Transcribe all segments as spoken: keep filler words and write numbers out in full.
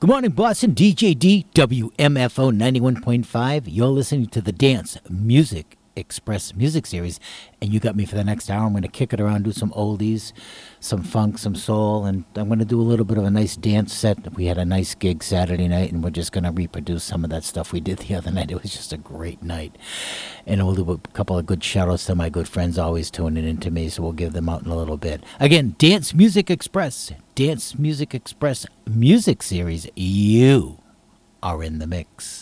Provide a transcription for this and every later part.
Good morning, Boston. D J D, W M F O ninety-one point five. You're listening to the Dance Music Express music series, and you got me for the next hour. I'm going to kick it around, do some oldies, some funk, some soul, and I'm going to do a little bit of a nice dance set. We had a nice gig Saturday night, and we're just going to reproduce some of that stuff we did the other night. It was just a great night. And we'll do a couple of good shout-outs to my good friends always tuning in to me, so we'll give them out in a little bit. Again, Dance Music Express, Dance Music Express music series. You are in the mix.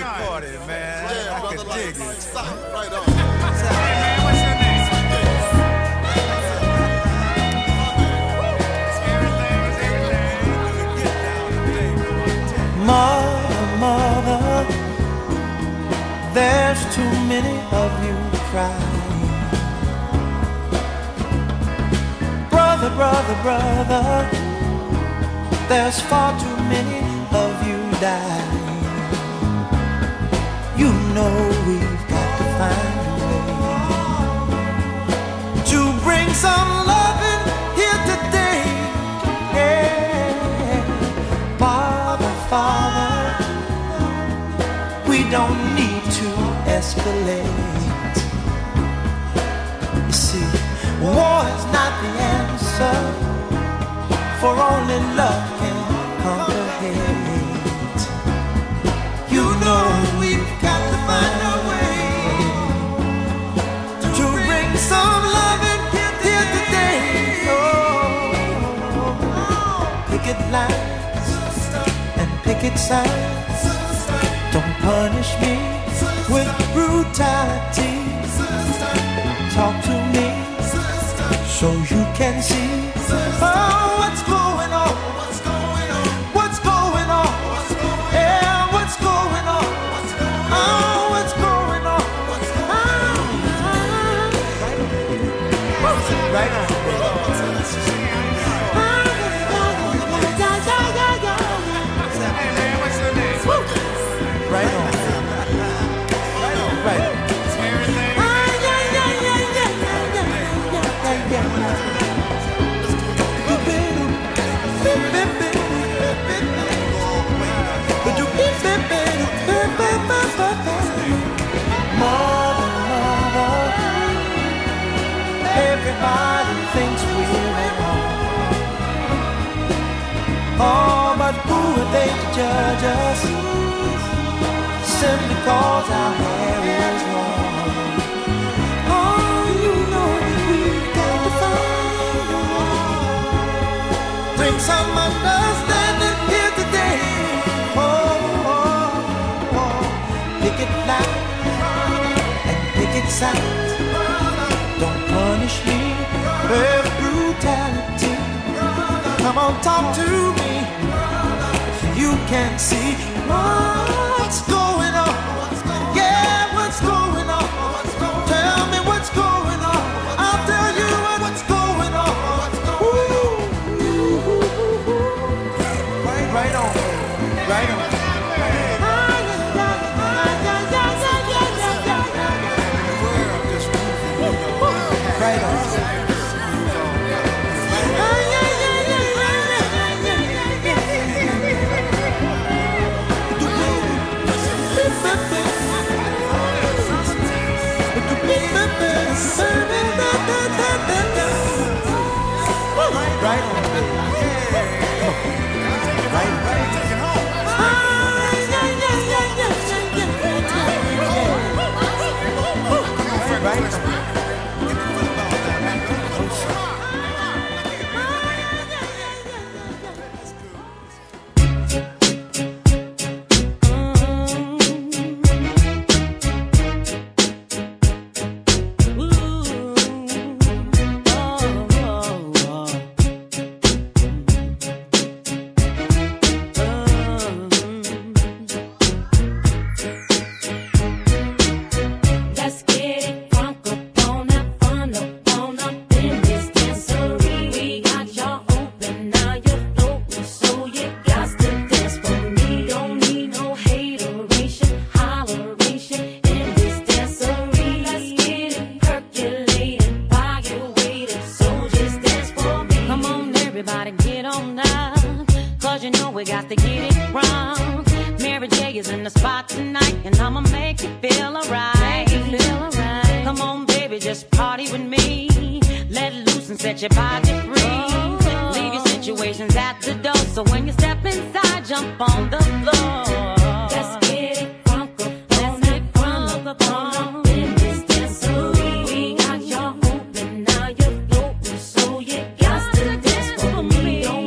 party, man. Yeah, I brother, can like, dig it. stop, right on. Hey, man, what's your name? Mother, mother, there's too many of you crying. Brother, brother, brother, there's far too many of you dying. You know we've got to find a way to bring some loving here today. Yeah. Father, Father, we don't need to escalate. You see, war is not the answer, for only love can conquer hate. You know we've got to find a way to bring some loving here today. Oh, picket lines and picket signs, don't punish me with brutality. Talk to me so you can see, oh, what's going on, what's going on, yeah, what's going on, oh, what's going on, oh, right on. Hey, man, what's your name? Right on. Right on. Right on. Everything? Mother, mother, everybody thinks we're at home. Oh, but who are they to judge us? Simply cause our hair is long. Oh, you know we've got to find a way. Bring some understanding here today. Oh, oh, oh. Picket line and picket signs, don't punish me with brutality. Come on, talk to me so you can see what's going on. Yeah, what's going on? Tell me what's going on. I'll tell you what's going on. Ooh. Right on, right on. Right on. Right on. Right on.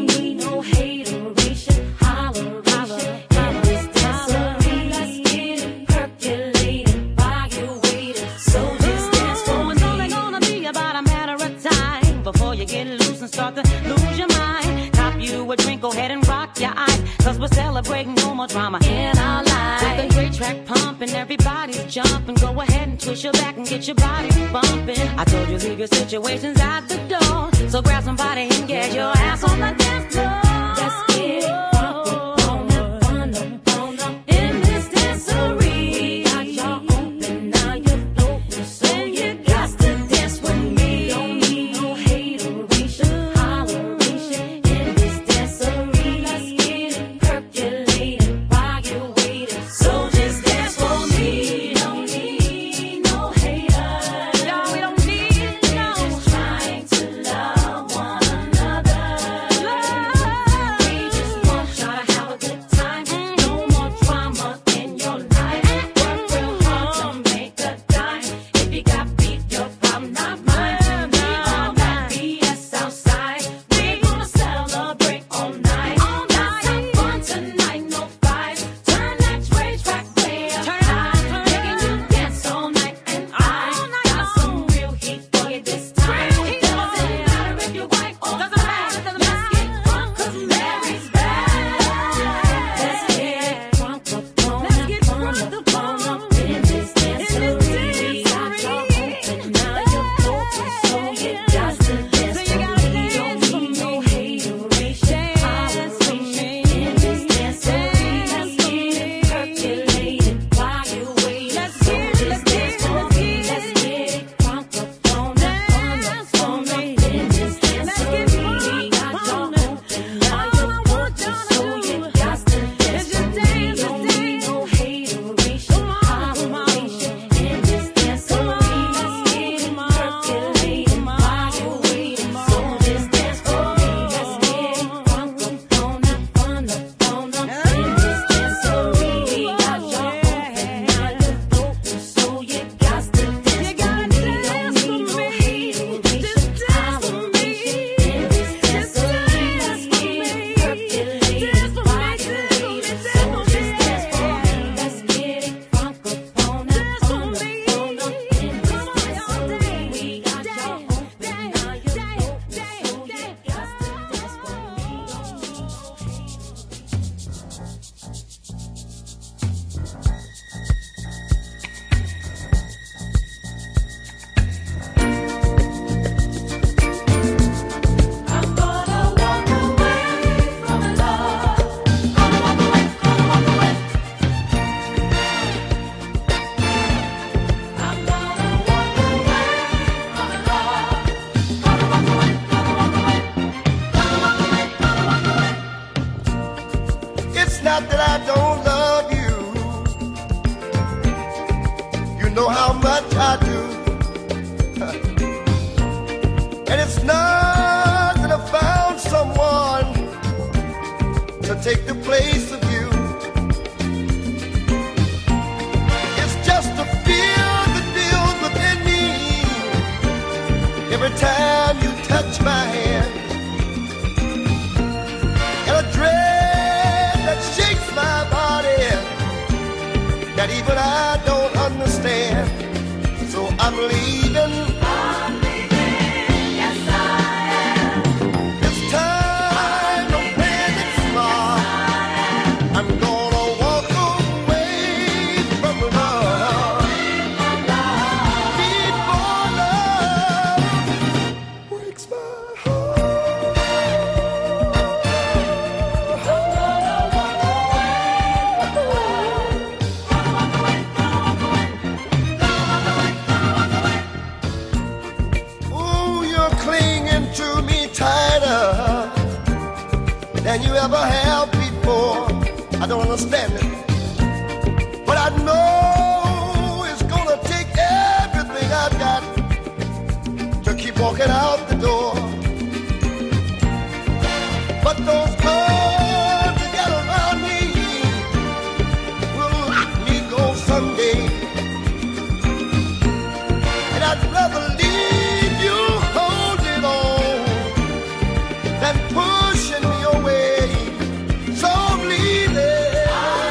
Get it you get loose and start to lose your mind. Cop you a drink, go ahead and rock your eyes, cause we're celebrating no more drama in our lives. With the great track pumping, everybody's jumping. Go ahead and twist your back and get your body bumping. I told you leave your situations at the door, so grab somebody and get your ass on the dance floor. Let's get it crunk on up, on up, on up in this dancery. We got y'all open, now you're floating, so you got to dance with me. Don't need no hateration, holleration in this dancery. Let's get it percolating while you're waiting, so just dance for me. Don't need no haters, no, we don't need no. Just trying to love one another. Love. We just want y'all to have a good time. No more drama in your life. Work real hard to make a dime. If you got beef, your problem, not mine. We all got B S outside. We're gonna celebrate all night. All night. Have fun tonight, no fights. Turn that rage track way up high. Making you dance all night, and I got some real heat for you this time. Doesn't matter if you're white or black. Let's get drunk 'cause Mary's back. Let's get drunk upon Let's get drunk upon in this dancery. We got y'all open, now you're floating, so you got to dance for me. Don't need no hateration, holleration in this dancery. Let's get it percolating while you're waiting, so just dance for me. Let's get it drunk upon upon upon in this dancery. We got y'all open, now you're floating, so you got to dance for me. Don't need no hateration, holleration in this dancery. Let's get it percolating while you're waiting, so just dance for me. Let's get it drunk upon upon upon in this dancery. We got y'all open, now you're floating, so you got to dance for me. Don't need no hateration, holleration in this dancery. Let's get it percolating while you're waiting, so just dance for me. Let's get it drunk upon upon upon in this dancery. We got y'all open, now you're floating, so you got to dance for I'm gonna walk away from love. Gonna walk away, gonna walk away. I'm gonna walk away from love. Gonna walk away, gonna walk away. Gonna walk away, gonna walk away. It's not that I don't love you. You know how much I do. And it's not that I found someone to take the place of you. It's just a fear that builds within me every time you touch my hand. And a dread that shakes my body that even I don't understand. So I'm leaving. I'm leaving, yes I am. It's time to plan it smart. I'm gonna walk away from love. Before love breaks my heart. Ooh, you're clinging to me tighter than you ever have before. I don't understand it, but I know it's gonna take everything I've got to keep walking out the door. But those arms you got around me will let me go someday. And I'd rather leave you holding on than pushing me away. So I'm leaving.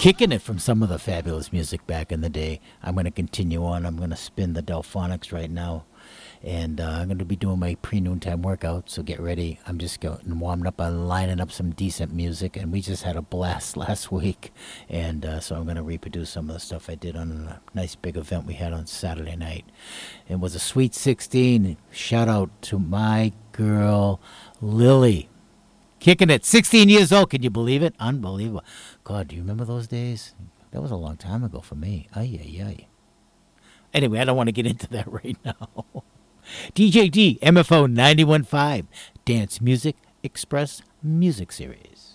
kicking it from some of the fabulous music back in the day. I'm going to continue on. I'm going to spin the Delphonics right now. And uh, I'm going to be doing my pre-noontime workout, so get ready. I'm just getting warmed up on lining up some decent music, and we just had a blast last week. And uh, so I'm going to reproduce some of the stuff I did on a nice big event we had on Saturday night. It was a Sweet sixteen. Shout out to my girl, Lily. Kicking it. sixteen years old. Can you believe it? Unbelievable. God, do you remember those days? That was a long time ago for me. Ay, ay, ay. Anyway, I don't want to get into that right now. D J D, M F O ninety-one point five, Dance Music Express Music Series.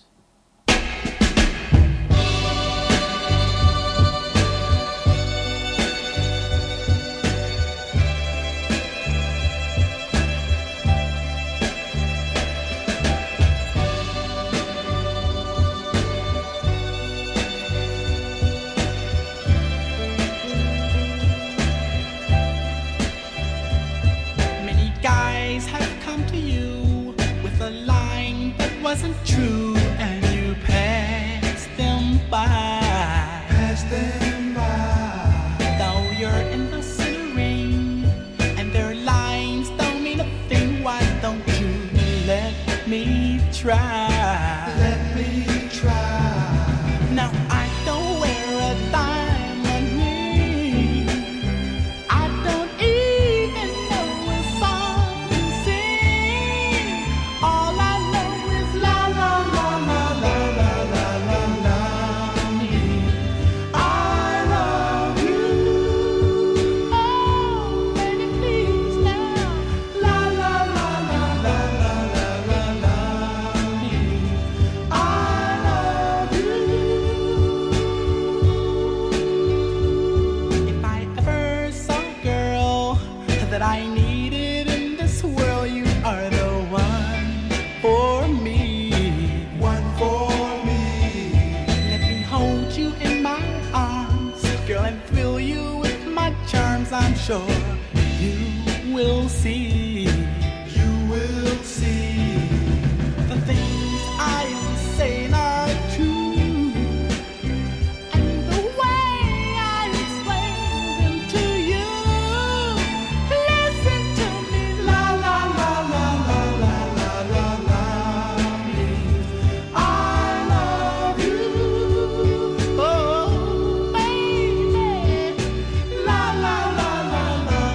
Wasn't true, and you passed them by. Passed them by. Though you're in the center ring, and their lines don't mean a thing. Why don't you let me try? Let me try. Now I don't wear a diamond ring. I don't even know a song to sing. All I I needed in this world, you are the one for me. One for me. Let me hold you in my arms, girl, and thrill you with my charms. I'm sure you will see. You will see. The things I am saying are true, and the way I explain them to you. La la la la la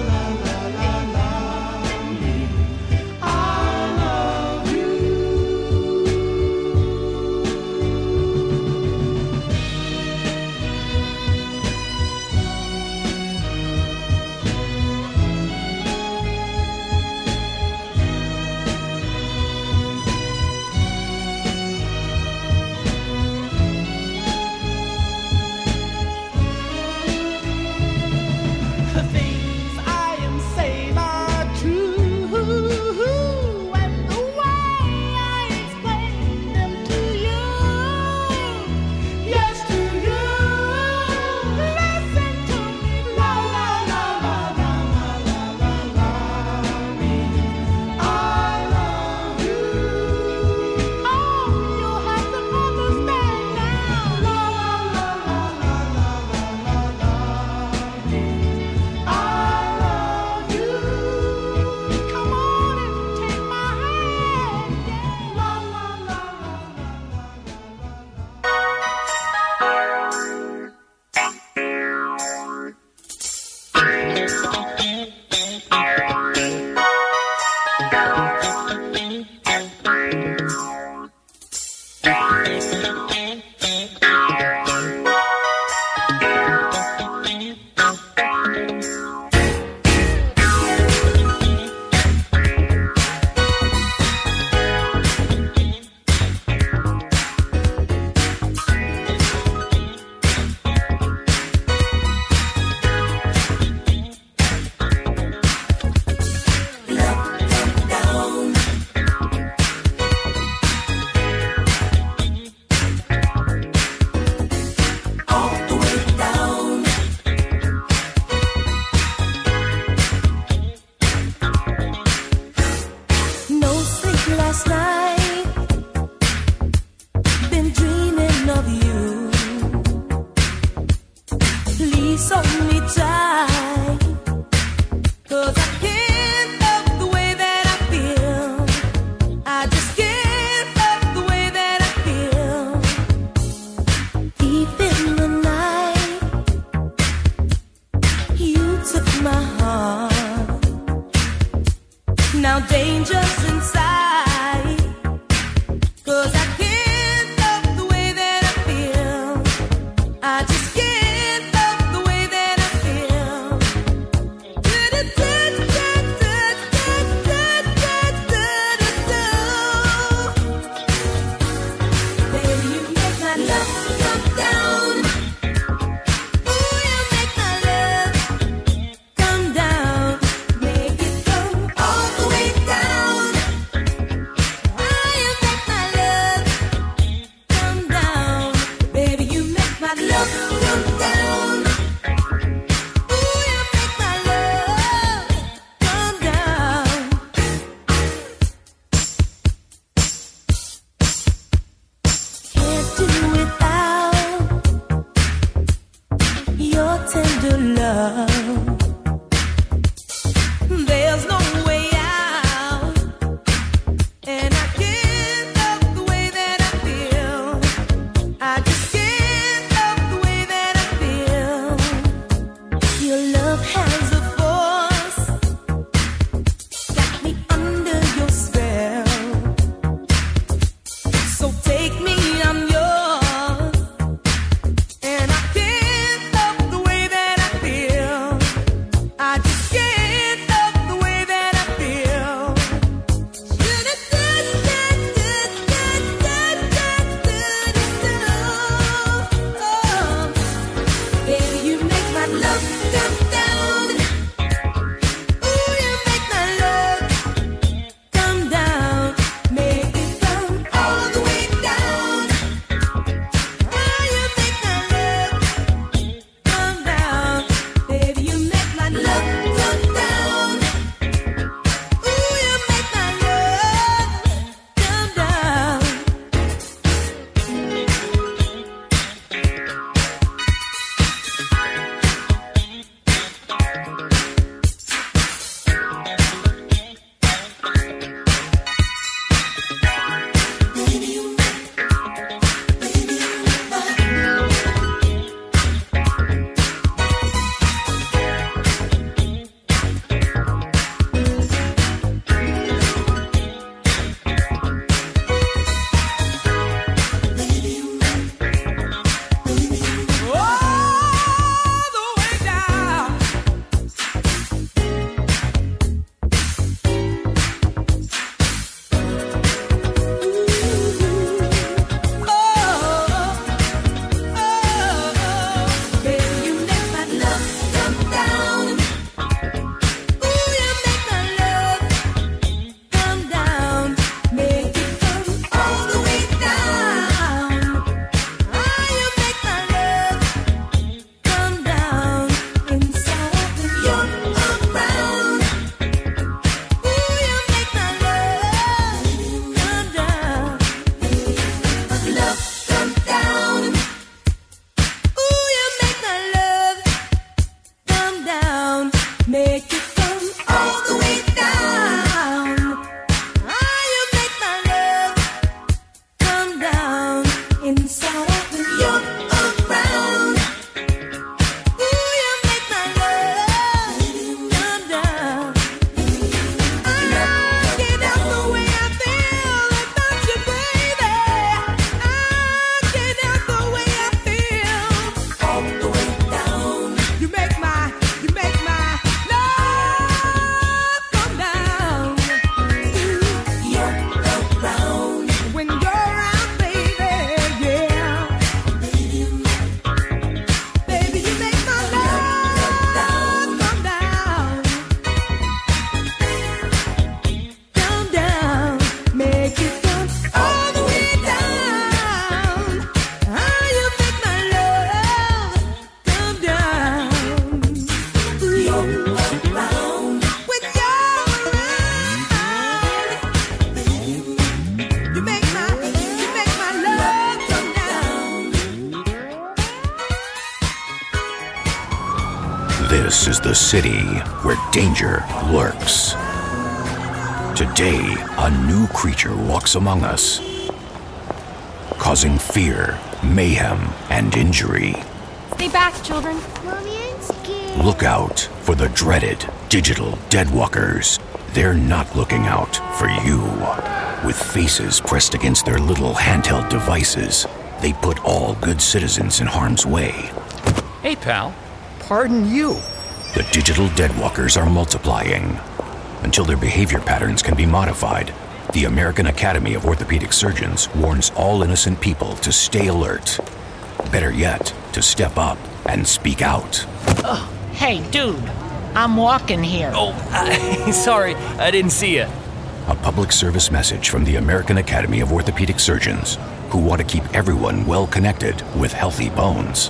Please hold me tight, 'cause I can't love the way that I feel. I just can't love the way that I feel. Deep in the night, you took my heart. Now danger's inside, 'cause I can't love the way that I feel. I just can't love the way that I feel. Baby, you make my love come down. Ooh, you make my love come down. Make it come all the way down. Ooh, you make my love come down. Baby, you make my love come down. Ooh, you make my love come down. Can't do without your tender love. There's no way out, and I can't love the way that I feel. I just can't love the way that I feel. Your love has a force, got me under your spell. So take me, I'm yours, and I can't love the way that I feel. This is the city where danger lurks. Today, a new creature walks among us, causing fear, mayhem, and injury. Stay back, children. Mommy, I'm scared. Look out for the dreaded digital deadwalkers. They're not looking out for you. With faces pressed against their little handheld devices, they put all good citizens in harm's way. Hey, pal. Pardon you. The digital deadwalkers are multiplying. Until their behavior patterns can be modified, the American Academy of Orthopedic Surgeons warns all innocent people to stay alert. Better yet, to step up and speak out. Oh, hey, dude. I'm walking here. Oh, uh, sorry. I didn't see you. A public service message from the American Academy of Orthopedic Surgeons, who want to keep everyone well connected with healthy bones.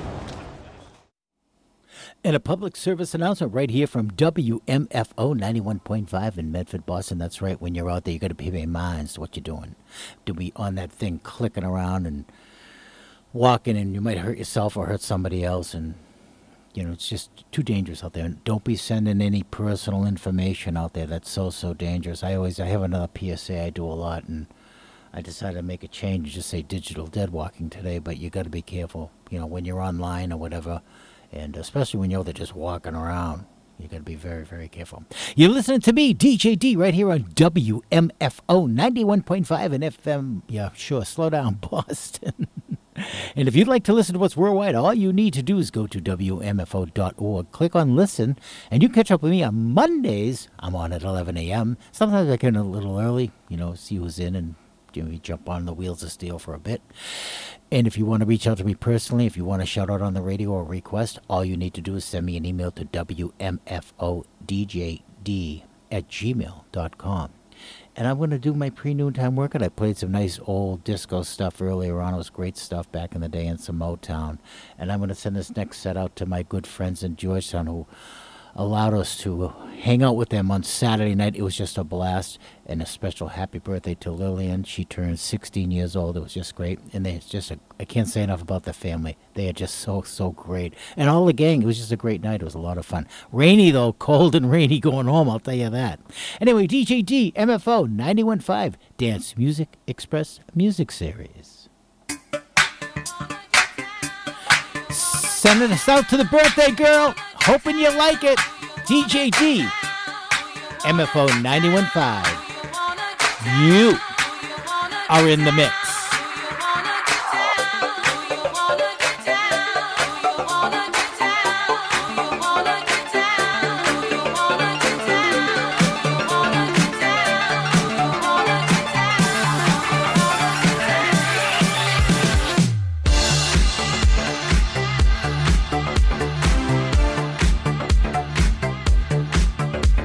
And a public service announcement right here from W M F O ninety-one point five in Medford, Boston. That's right. When you're out there, you got to pay your minds to what you're doing. To be on that thing clicking around and walking, and you might hurt yourself or hurt somebody else. And, you know, it's just too dangerous out there. And don't be sending any personal information out there. That's so, so dangerous. I always, I have another P S A I do a lot, and I decided to make a change, just say digital dead walking today. But you got to be careful, you know, when you're online or whatever. And especially when you know they're just walking around, you got to be very, very careful. You're listening to me, D J D, right here on W M F O ninety-one point five and F M. Yeah, sure. Slow down, Boston. And if you'd like to listen to what's worldwide, all you need to do is go to W M F O dot org, click on listen, and you can catch up with me on Mondays. I'm on at eleven a.m. Sometimes I get in a little early, you know, see who's in and you know, jump on the wheels of steel for a bit. And if you want to reach out to me personally, if you want to shout out on the radio or request, all you need to do is send me an email to W M F O D J D at gmail dot com. And I'm going to do my pre-noontime workout. I played some nice old disco stuff earlier on. It was great stuff back in the day and some Motown. And I'm going to send this next set out to my good friends in Georgetown who allowed us to hang out with them on Saturday night. It was just a blast. And a special happy birthday to Lillian. She turned sixteen years old. It was just great. And they just, a, I can't say enough about the family. They are just so, so great. And all the gang, it was just a great night. It was a lot of fun. Rainy, though. Cold and rainy going home, I'll tell you that. Anyway, D J D, M F O ninety-one point five, Dance Music Express Music Series. Sending us out to the birthday girl. Hoping you like it. D J D, M F O ninety-one point five. You are in the mix.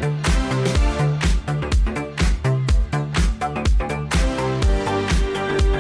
Thank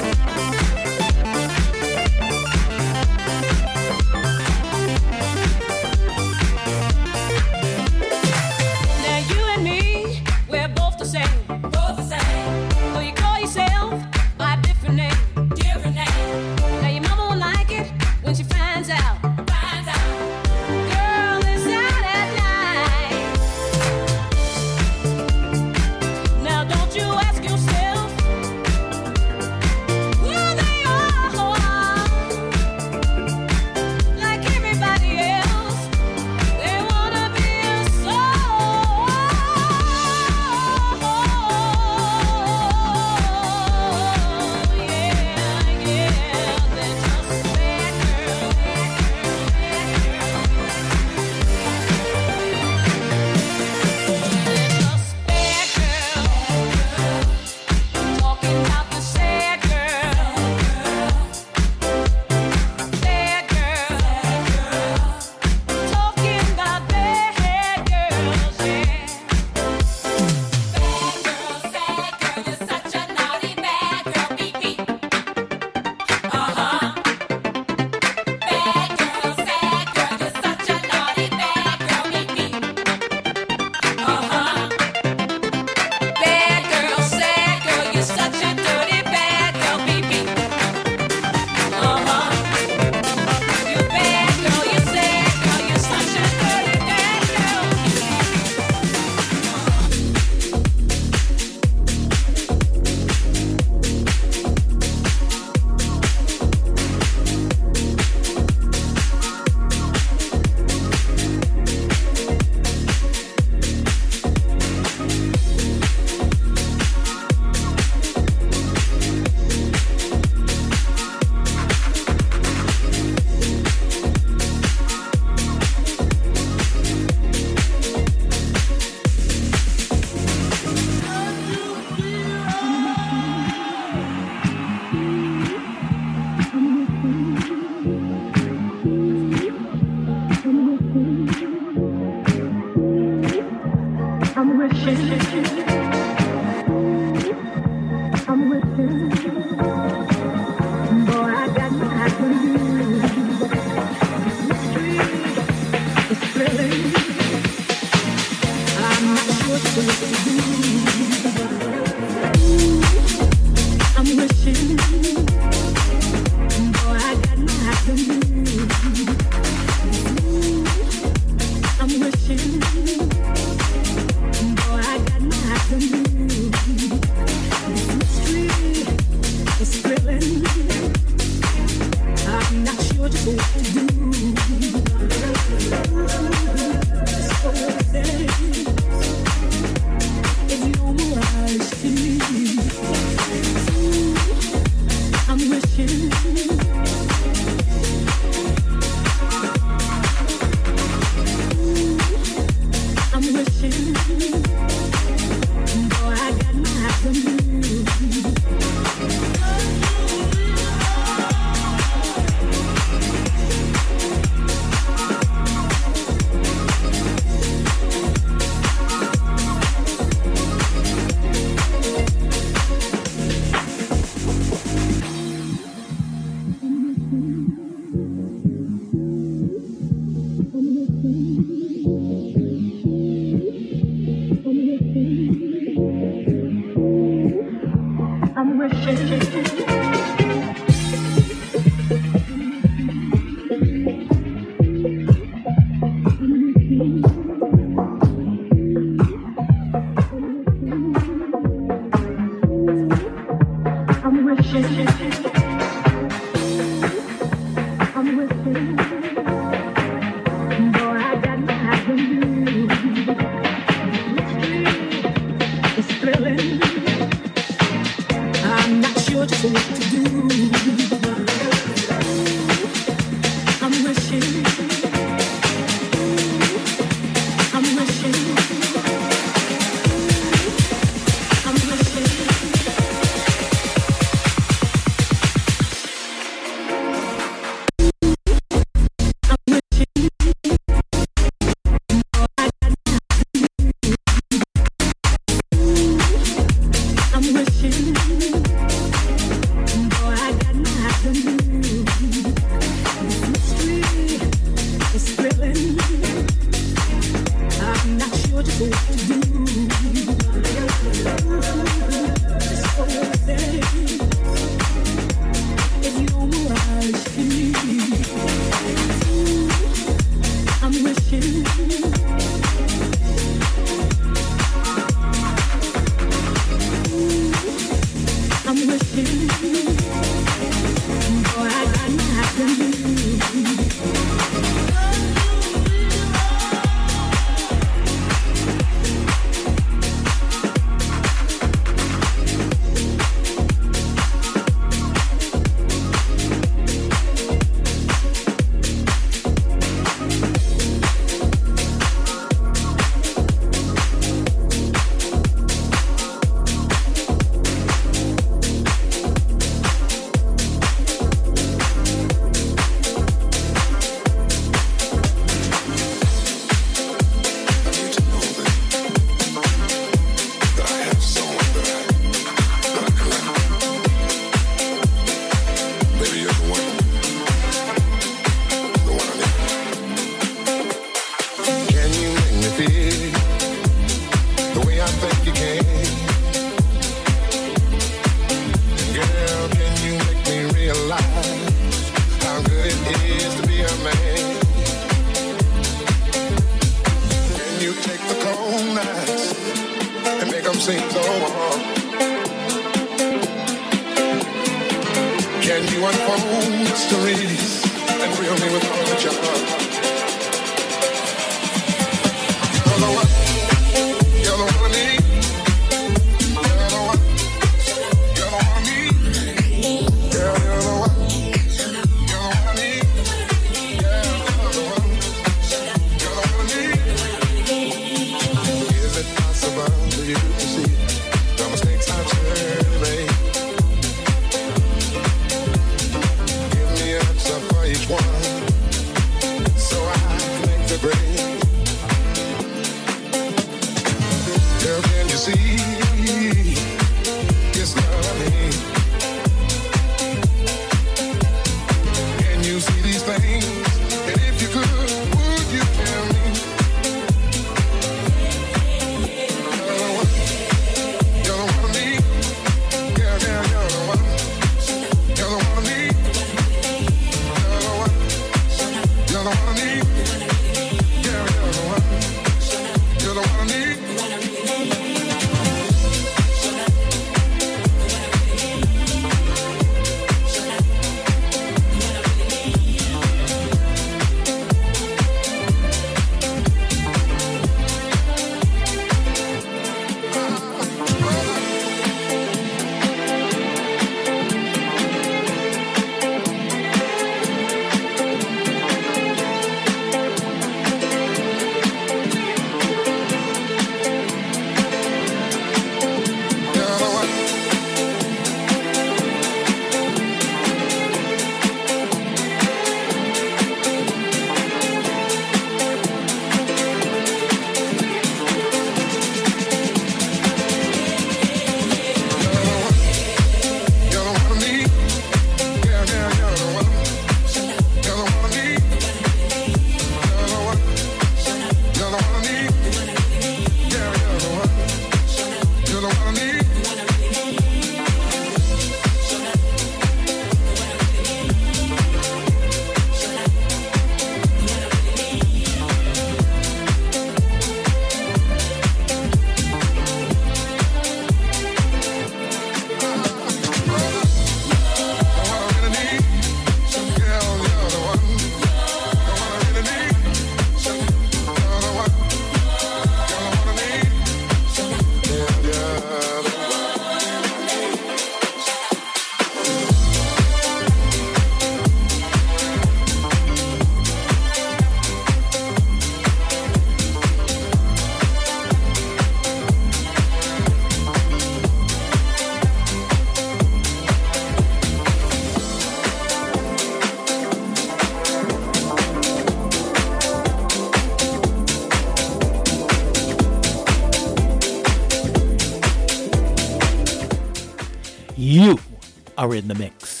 are in the mix.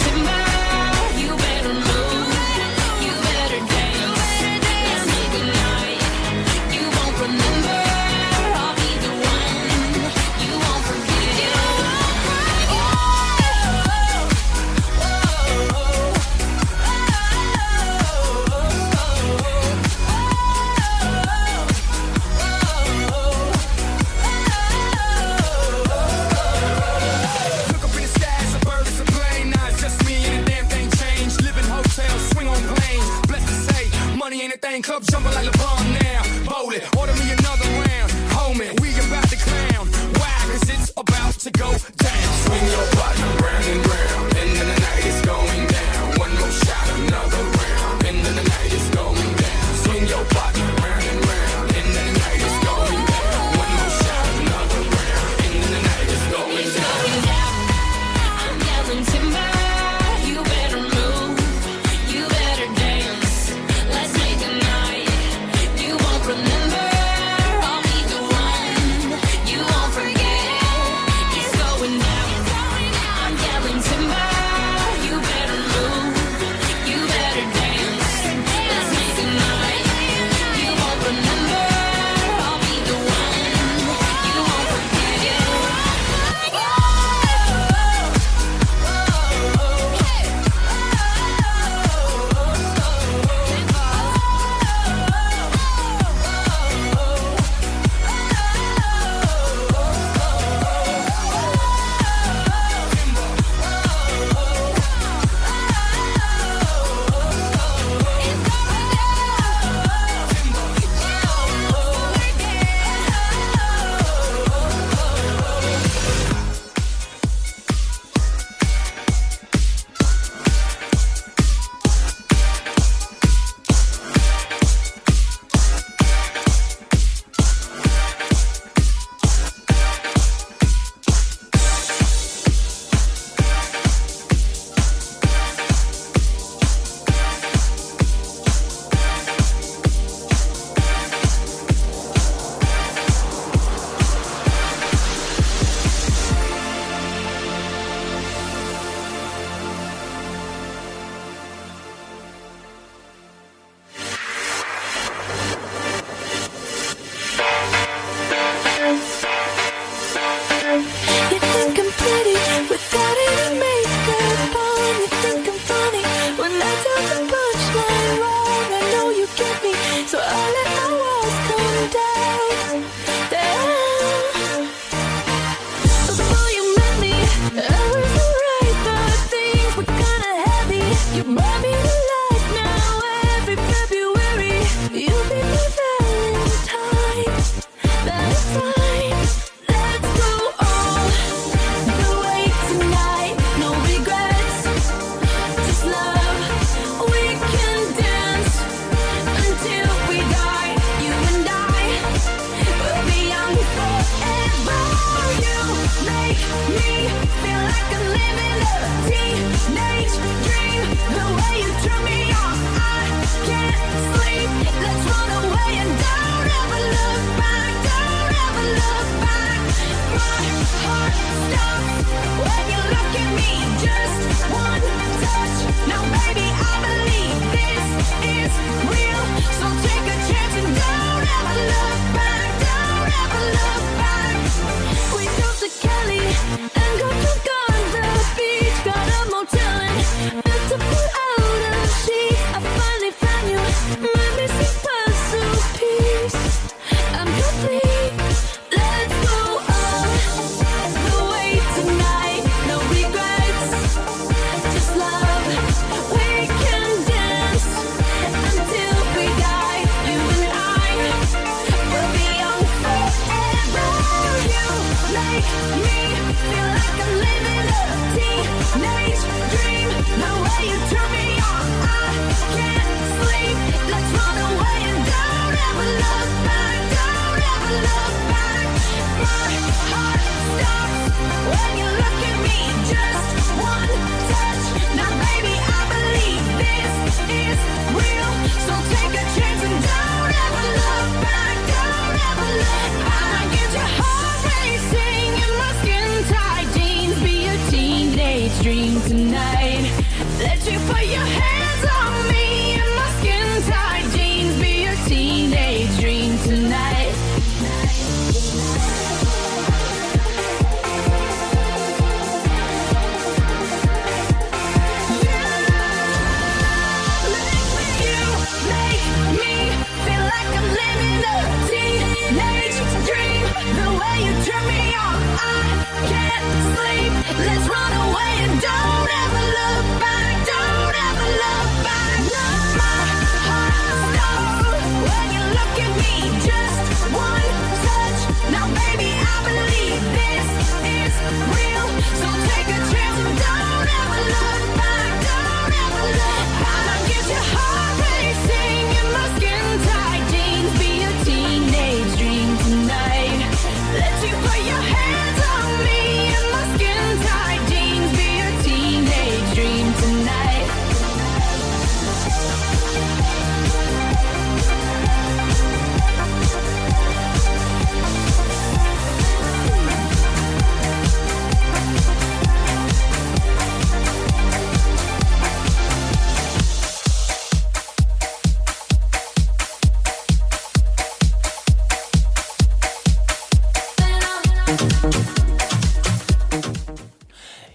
Let's make a night.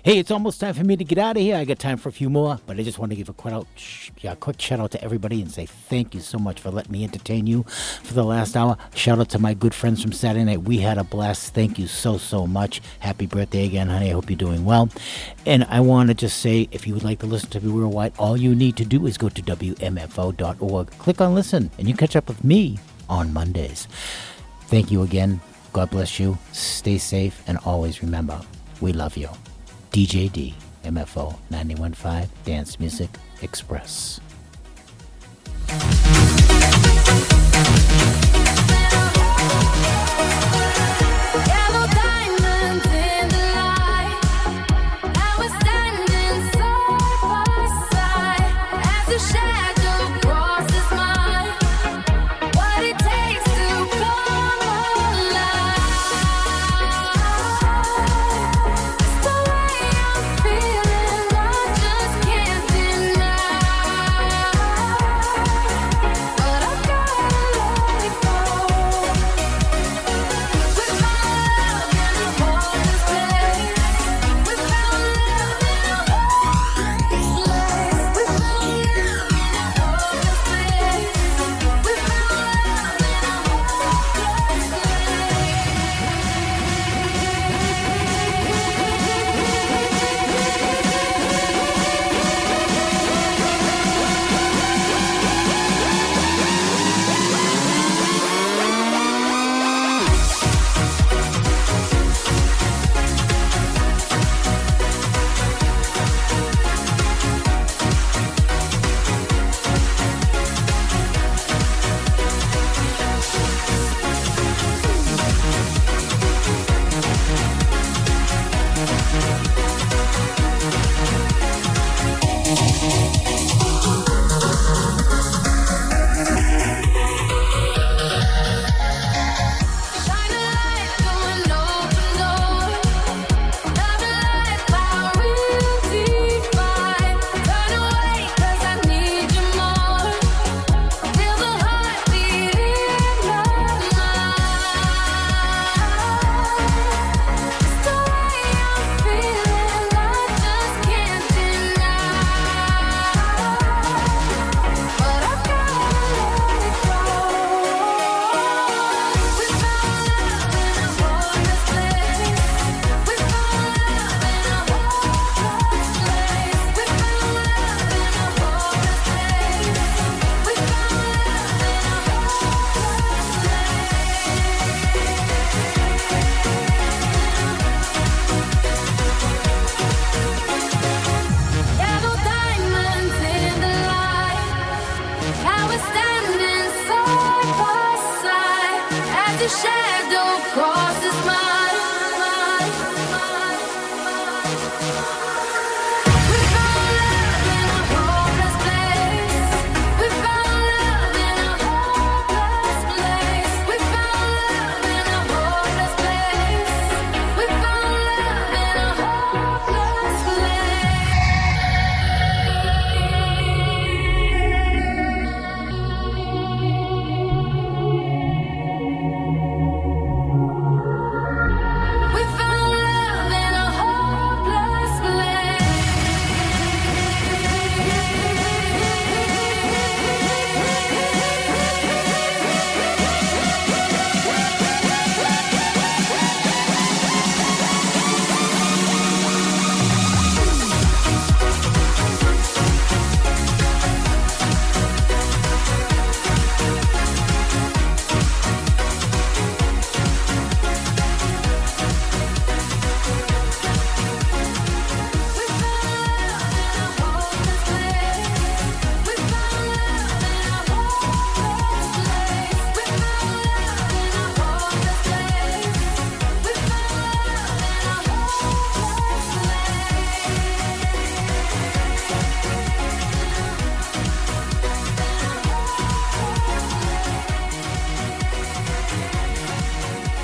Hey, it's almost time for me to get out of here. I got time for a few more, but I just want to give a quick, out, sh- yeah, quick shout out to everybody and say thank you so much for letting me entertain you for the last hour. Shout out to my good friends from Saturday night. We had a blast. Thank you so, so much. Happy birthday again, honey. I hope you're doing well. And I want to just say, if you would like to listen to me worldwide, all you need to do is go to W M F O dot org. Click on listen, and you catch up with me on Mondays. Thank you again. God bless you. Stay safe, and always remember, we love you. D J D, M F O ninety-one point five, Dance Music Express. Yellow diamonds in the light. Now we're standing side by side as a shadow crosses mine. What it takes to come alive. It's the way I'm feeling, I just can't deny. But I've gotta let it go. We found love in a hopeless place. We found love in a hopeless place. We found love in a hopeless place. We found love in a shine a light through an open door. Love and life, our real divine. Turn away 'cause I need you more. Feel the heartbeat in my mind. It's the way I'm feeling, I just can't deny. But I've gotta let it go. We found love in a hopeless place. We found love in a hopeless place. We found love in a hopeless place. We found love in a hopeless place. Yellow diamonds in the light. Now we're standing side by side as your shadow crosses mine.